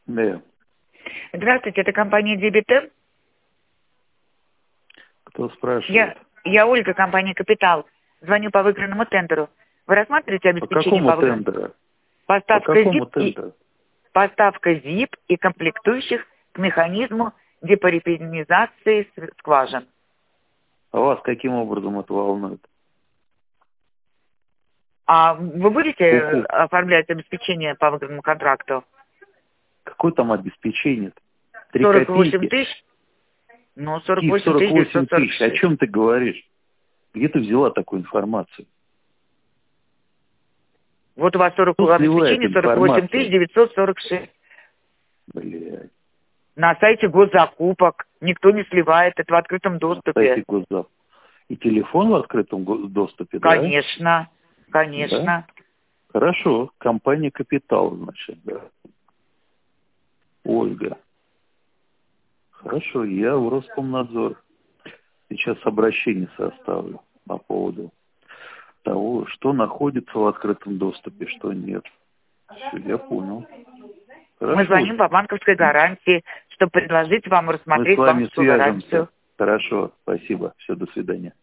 Да. Здравствуйте, это компания Дебитер. Кто спрашивает? Я Ольга, компания Капитал. Звоню по выигранному тендеру. Вы рассматриваете По обеспечение какому тендеру? По Поставка какому ЗИП тендеру? поставка ЗИП и комплектующих к механизму депарипенизации скважин. А вас каким образом это волнует? А вы будете Ку-ку. оформлять обеспечение по выигранному контракту? Какое там обеспечение? 3 48 копейки? тысяч? Ну, Какие 48 48 тысяч? О 946. чем ты говоришь? Где ты взяла такую информацию? Вот у вас Кто сливает обеспечение 48 информацию? 946. Блядь. На сайте госзакупок. Никто не сливает. Это в открытом На доступе. сайте Госзап. И телефон в открытом доступе, да? Конечно. Да? Конечно. Хорошо. Компания «Капитал», значит, да. Ольга. Хорошо, я в Роскомнадзор сейчас обращение составлю по поводу того, что находится в открытом доступе, что нет. Все, я понял. Хорошо. Мы звоним по банковской гарантии, чтобы предложить вам Мы с рассмотреть вами банковскую гарантию. свяжемся. Хорошо, спасибо. Все, до свидания.